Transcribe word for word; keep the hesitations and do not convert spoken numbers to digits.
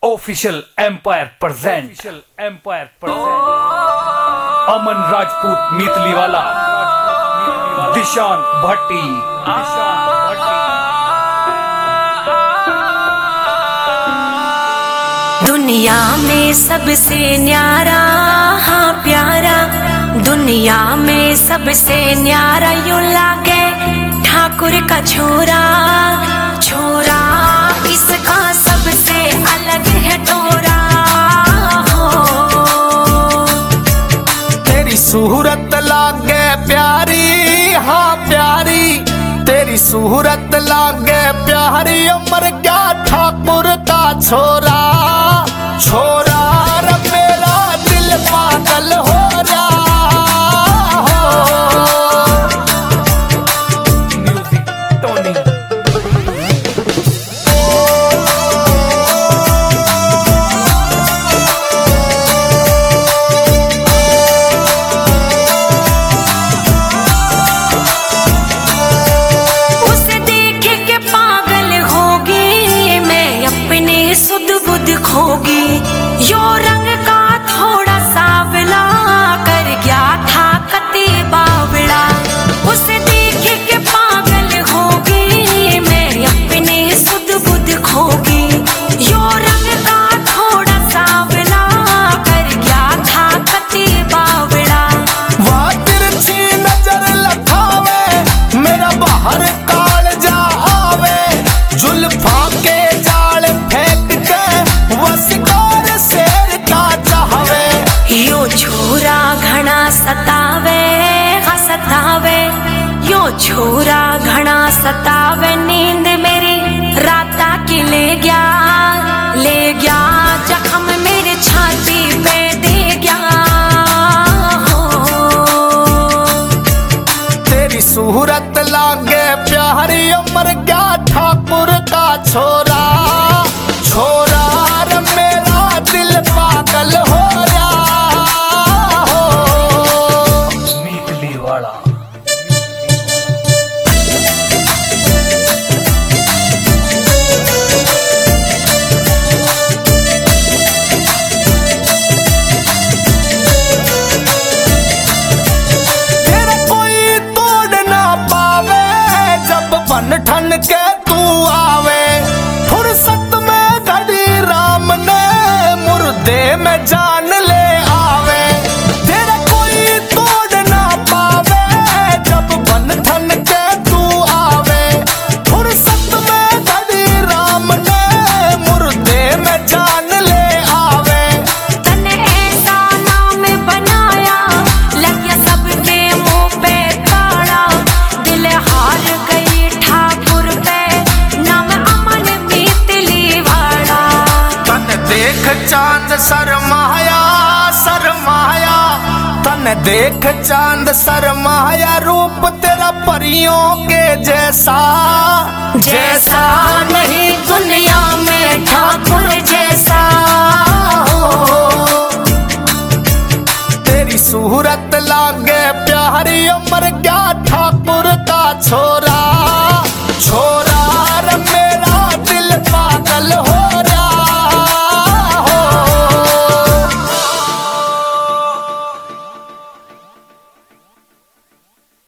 Official empire present official empire present Aman Rajput Meetliwala, Dishan Bhatti, Dishan Bhatti. दुनिया में सबसे न्यारा, हाँ प्यारा, दुनिया में सबसे न्यारा यूं लागे ठाकुर का छोरा। छोरा इसका सबसे अलग है टोरा। तेरी सूरत लागे प्यारी, हाँ प्यारी, तेरी सूरत लागे प्यारी। अमर क्या ठाकुर का छोरा। छोरा रे मेरा दिल पागल हो जा। Music Tony. उसे देख के पागल होगी मैं, अपने सुध बुध खोगी। यो रंग का थोड़ा सावला कर गया था कती बावड़ा। उसे देख के पागल होगी मैं, अपने सुध बुध खोगी। यो रंग का थोड़ा सावला कर गया था कती बावड़ा। वाह तिरछी नजर लखावे, मेरा बाहर काल जा आवे। जुल्फा के जाल फेंक के वो शिकार शेर का चाहवे। यो छोरा घना सतावे, हाँ सतावे। यो छोरा घना सतावे, नींद मेरी राता की ले गया। ले गया जख्म मेरे छाती पे दे गया। तेरी सूरत लागे प्यारी। अमर क्या ठाकुर का छोरा। छोरा रे मेरा दिल पागल हो जा। मीतलीवाला। तेरा कोई तोड़ ना पावे, जब बन ठन के तू आवे। फुर्सत में घड़ी राम ने मुर्दे में जान ले आवे। तेरा कोई तोड़ ना पावे, जब बन ठन के तू आवे। फुर्सत में घड़ी राम ने मुर्दे में जान ले आवे। तने ऐसा नाम बनाया, लग गया सबके मुंह पे ताला। दिल हार गई ठाकुर पे, नाम अमन मीतलीवाला। तन देख चांद सरमाया, सरमाया, तन देख चांद सरमाया। रूप तेरा परियों के जैसा, जैसा नहीं दुनिया में ठाकुर जैसा। तेरी सूरत लागे प्यारी। अमर क्या ठाकुर का छोरा।